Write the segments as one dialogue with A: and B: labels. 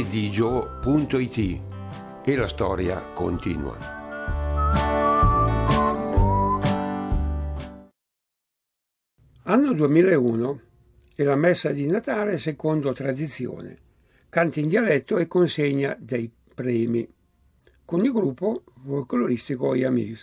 A: diarydigio.it e la storia continua. Anno 2001 e la messa di Natale secondo tradizione, canti in dialetto e consegna dei premi con il gruppo folcloristico Yamis.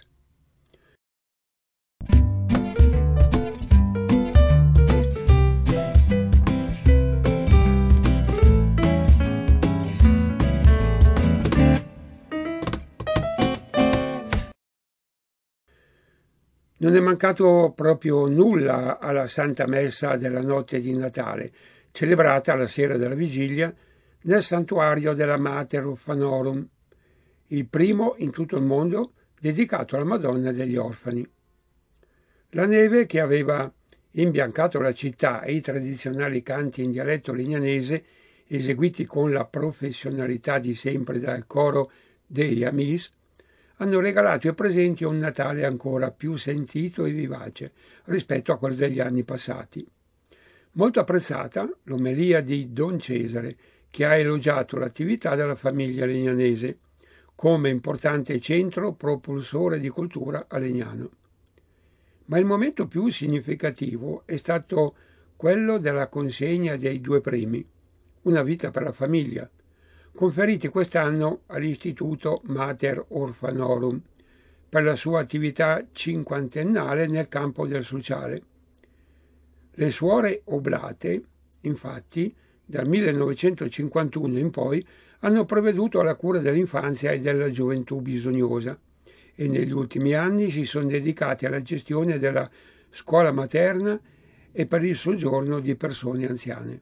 A: Non è mancato proprio nulla alla Santa Messa della notte di Natale, celebrata la sera della vigilia nel santuario della Mater Orphanorum, il primo in tutto il mondo dedicato alla Madonna degli Orfani. La neve che aveva imbiancato la città e i tradizionali canti in dialetto legnanese, eseguiti con la professionalità di sempre dal coro dei Amis, hanno regalato ai presenti un Natale ancora più sentito e vivace rispetto a quello degli anni passati. Molto apprezzata l'omelia di Don Cesare, che ha elogiato l'attività della famiglia legnanese come importante centro propulsore di cultura a Legnano. Ma il momento più significativo è stato quello della consegna dei 2 premi, Una vita per la famiglia, conferiti quest'anno all'Istituto Mater Orphanorum per la sua attività cinquantennale nel campo del sociale. Le suore oblate, infatti, dal 1951 in poi, hanno provveduto alla cura dell'infanzia e della gioventù bisognosa e negli ultimi anni si sono dedicate alla gestione della scuola materna e per il soggiorno di persone anziane.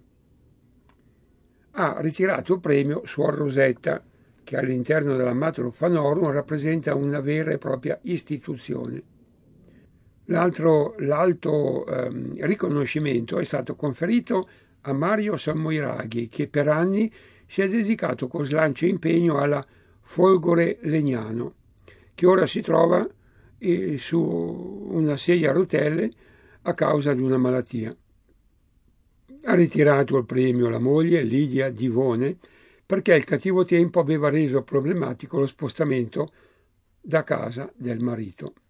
A: Ha ritirato il premio Suor Rosetta, che all'interno della Mater Orphanorum rappresenta una vera e propria istituzione. L'alto riconoscimento è stato conferito a Mario Sammoiraghi, che per anni si è dedicato con slancio e impegno alla Folgore Legnano, che ora si trova su una sedia a rotelle a causa di una malattia. Ha ritirato il premio la moglie Lidia Divone perché il cattivo tempo aveva reso problematico lo spostamento da casa del marito.